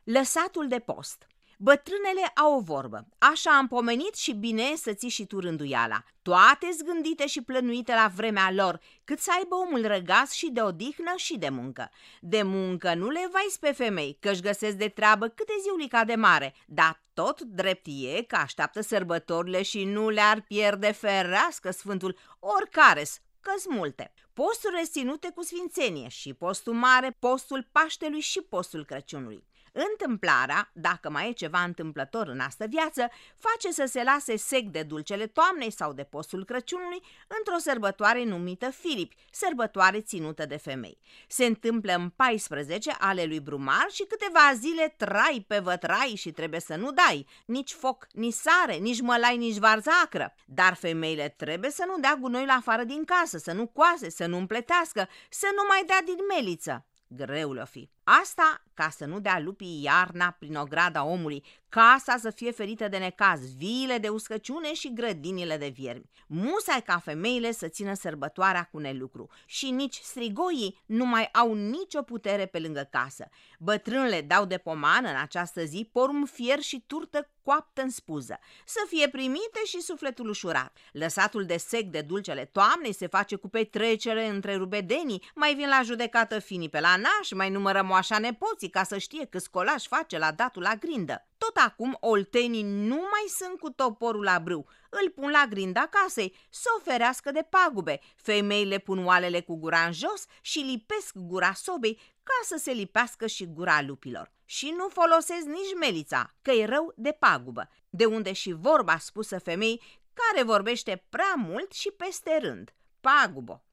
Lăsatul de post. Bătrânele au o vorbă: așa am pomenit și bine e să ții și tu rânduiala. Toate zgândite și plănuite la vremea lor, cât să aibă omul răgaz și de odihnă și de muncă. De muncă nu le vai pe femei, că-și găsesc de treabă câte ziulica de mare, dar tot drept e că așteaptă sărbătorile și nu le-ar pierde, ferească Sfântul, oricare-s, că-s multe. Posturi ținute cu sfințenie, și postul mare, postul Paștelui și postul Crăciunului. Întâmplarea, dacă mai e ceva întâmplător în astă viață, face să se lase sec de dulcele toamnei sau de postul Crăciunului într-o sărbătoare numită Filipi, sărbătoare ținută de femei. Se întâmplă în 14 ale lui Brumar și câteva zile trai pe vătrai și trebuie să nu dai nici foc, nici sare, nici mălai, nici varză acră. Dar femeile trebuie să nu dea gunoi la afară din casă, să nu coase, să nu împletească, să nu mai dea din meliță. Greu le-o fi. Asta ca să nu dea lupii iarna prin ograda omului, casa să fie ferită de necaz, viile de uscăciune și grădinile de viermi. Musai ca femeile să țină sărbătoarea cu nelucru și nici strigoii nu mai au nicio putere pe lângă casă. Bătrânele dau de pomană în această zi porumb fier și turtă coaptă în spuză, să fie primite și sufletul ușurat. Lăsatul de sec de dulcele toamnei se face cu petrecere între rubedenii, mai vin la judecată finii pe la naș, mai numără moașa nepoții ca să știe câți colași face la datul la grindă. Tot acum oltenii nu mai sunt cu toporul la brâu, îl pun la grinda casei, să o ferească de pagube. Femeile pun oalele cu gura în jos și lipesc gura sobei ca să se lipească și gura lupilor. Și nu folosesc nici melița, că e rău de pagubă, de unde și vorba spusă femei care vorbește prea mult și peste rând. Pagubă!